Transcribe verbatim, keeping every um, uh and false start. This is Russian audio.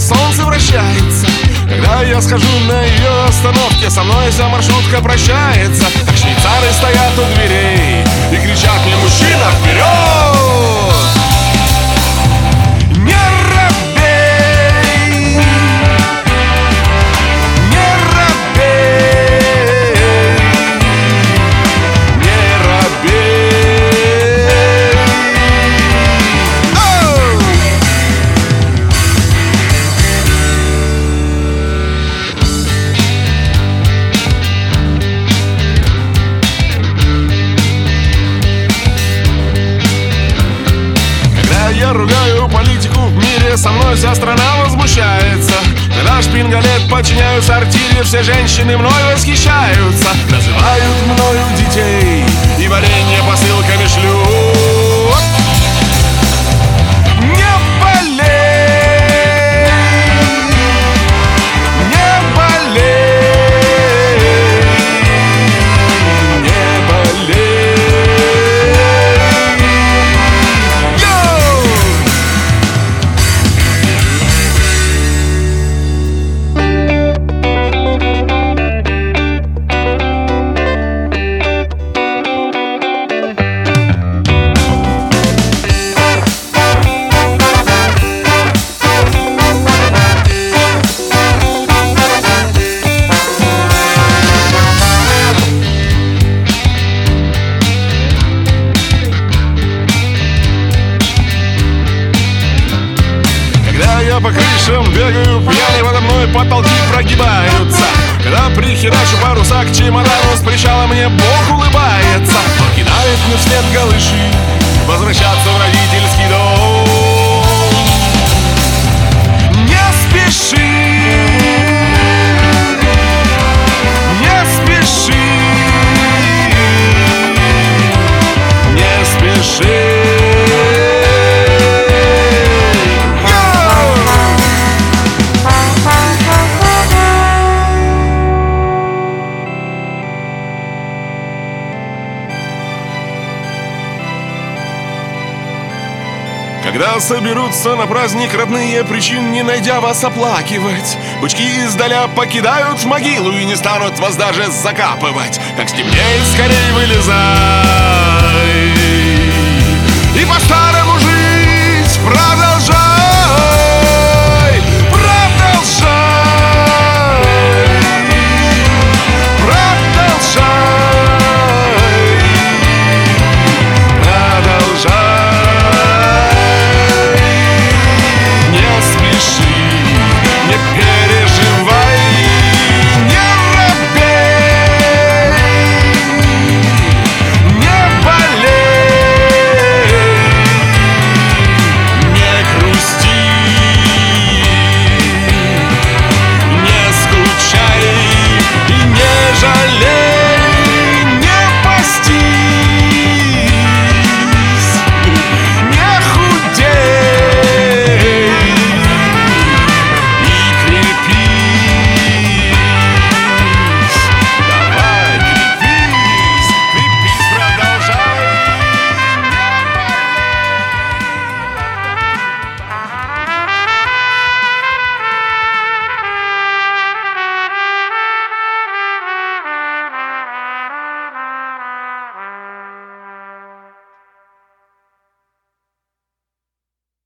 солнце вращается. Когда я схожу на ее остановке, со мной вся маршрутка прощается. Так швейцары стоят у дверей и кричат мне: мужчина, вперед! Не робей, не робей, не робей. Оу! Я ругаю политику в мире, со мной вся страна возмущается. Когда шпингалет подчиняю сортире, все женщины мной восхищаются. Называют мною детей и варенье посылками шлют. Не болей, не болей, не болей. По крышам бегаю пьяный, подо мной потолки прогибаются. Когда прихерачу паруса к чемодану, с причала мне Бог улыбается. Кидает мне вслед голыши возвращаться в родительский дом. Не спеши, не спеши, не спеши. Когда соберутся на праздник родные, причин не найдя вас оплакивать, бычки издаля покидают могилу и не станут вас даже закапывать. Как стемнеет, скорей вылезай и по-старому жить продолжай.